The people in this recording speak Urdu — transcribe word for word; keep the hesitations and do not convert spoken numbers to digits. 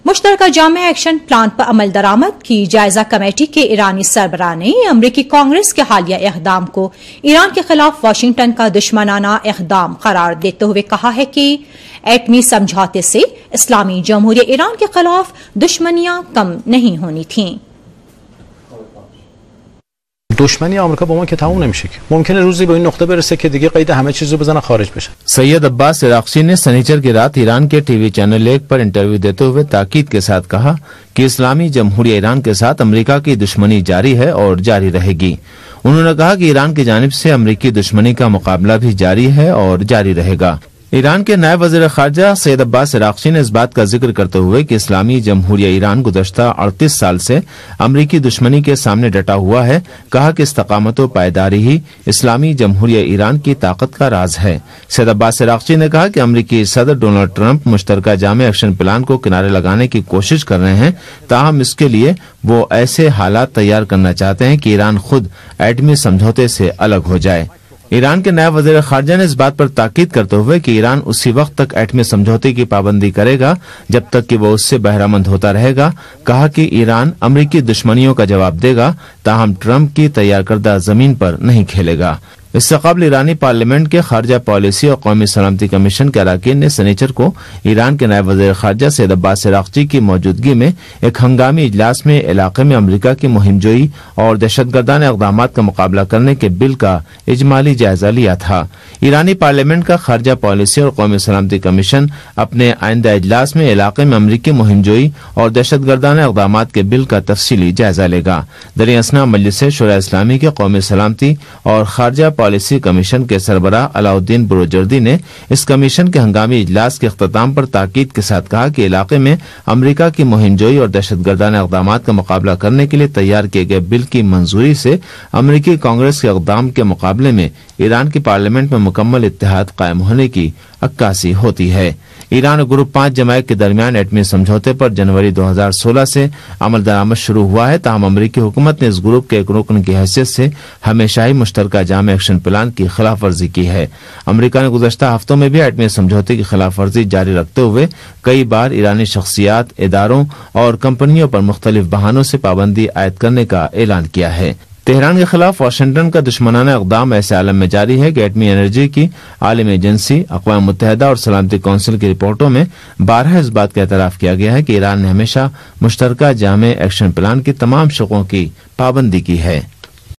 مشترکہ جامع ایکشن پلان پر عمل درآمد کی جائزہ کمیٹی کے ایرانی سربراہ نے امریکی کانگریس کے حالیہ اقدام کو ایران کے خلاف واشنگٹن کا دشمنانہ اقدام قرار دیتے ہوئے کہا ہے کہ ایٹمی سمجھوتے سے اسلامی جمہوریہ ایران کے خلاف دشمنیاں کم نہیں ہونی تھیں. دشمنی آمریکا با ما که تموم نمیشه که ممکنه روزی به این نقطه برسه که دیگه قید همه چیزو بزنه خارج بشه. سید عباس عراقچی نے سنیچر کی رات ایران کے ٹی وی چینل ایک پر انٹرویو دیتے ہوئے تاکید کے ساتھ کہا کہ اسلامی جمہوریہ ایران کے ساتھ امریکہ کی دشمنی جاری ہے اور جاری رہے گی. انہوں نے کہا کہ ایران کی جانب سے امریکی دشمنی کا مقابلہ بھی جاری ہے اور جاری رہے گا. ایران کے نائب وزیر خارجہ سید عباس عراقچی نے اس بات کا ذکر کرتے ہوئے کہ اسلامی جمہوریہ ایران گزشتہ اڑتیس سال سے امریکی دشمنی کے سامنے ڈٹا ہوا ہے کہا کہ استقامت و پائیداری ہی اسلامی جمہوریہ ایران کی طاقت کا راز ہے. سید عباس عراقچی نے کہا کہ امریکی صدر ڈونلڈ ٹرمپ مشترکہ جامع ایکشن پلان کو کنارے لگانے کی کوشش کر رہے ہیں، تاہم اس کے لیے وہ ایسے حالات تیار کرنا چاہتے ہیں کہ ایران خود ایٹمی سمجھوتے سے الگ ہو جائے. ایران کے نائب وزیر خارجہ نے اس بات پر تاکید کرتے ہوئے کہ ایران اسی وقت تک ایٹمی سمجھوتے کی پابندی کرے گا جب تک کہ وہ اس سے بہرہ مند ہوتا رہے گا، کہا کہ ایران امریکی دشمنیوں کا جواب دے گا، تاہم ٹرمپ کی تیار کردہ زمین پر نہیں کھیلے گا. اس سے قبل ایرانی پارلیمنٹ کے خارجہ پالیسی اور قومی سلامتی کمیشن کے اراکین نے سنیچر کو ایران کے نائب وزیر خارجہ سید عباس عراقچی کی موجودگی میں ایک ہنگامی اجلاس میں علاقے میں امریکہ کی مہم جوئی اور دہشت گردانہ اقدامات کا مقابلہ کرنے کے بل کا اجمالی جائزہ لیا تھا. ایرانی پارلیمنٹ کا خارجہ پالیسی اور قومی سلامتی کمیشن اپنے آئندہ اجلاس میں علاقے میں امریکی مہم جوئی اور دہشت گردانہ اقدامات کے بل کا تفصیلی جائزہ لے گا. دریں اثنا مجلس شورا اسلامی کے قومی سلامتی اور خارجہ پالیسی کمیشن کے سربراہ علاؤالدین بروجردی نے اس کمیشن کے ہنگامی اجلاس کے اختتام پر تاکید کے ساتھ کہا کہ علاقے میں امریکہ کی مہم جوئی اور دہشت گردانہ اقدامات کا مقابلہ کرنے کے لیے تیار کیے گئے بل کی منظوری سے امریکی کانگریس کے اقدام کے مقابلے میں ایران کی پارلیمنٹ میں مکمل اتحاد قائم ہونے کی عکاسی ہوتی ہے. ایران اور گروپ پانچ جماعت کے درمیان ایٹمی سمجھوتے پر جنوری دو ہزار سولہ سے عمل درآمد شروع ہوا ہے، تاہم امریکی حکومت نے اس گروپ کے ایک رکن کی حیثیت سے ہمیشہ ہی مشترکہ جامع ایکشن پلان کی خلاف ورزی کی ہے. امریکہ نے گزشتہ ہفتوں میں بھی ایٹمی سمجھوتے کی خلاف ورزی جاری رکھتے ہوئے کئی بار ایرانی شخصیات، اداروں اور کمپنیوں پر مختلف بہانوں سے پابندی عائد کرنے کا اعلان کیا ہے. تہران کے خلاف واشنگٹن کا دشمنانہ اقدام ایسے عالم میں جاری ہے کہ ایٹمی انرجی کی عالمی ایجنسی اقوام متحدہ اور سلامتی کونسل کی رپورٹوں میں بارہا اس بات کا اعتراف کیا گیا ہے کہ ایران نے ہمیشہ مشترکہ جامع ایکشن پلان کی تمام شقوں کی پابندی کی ہے.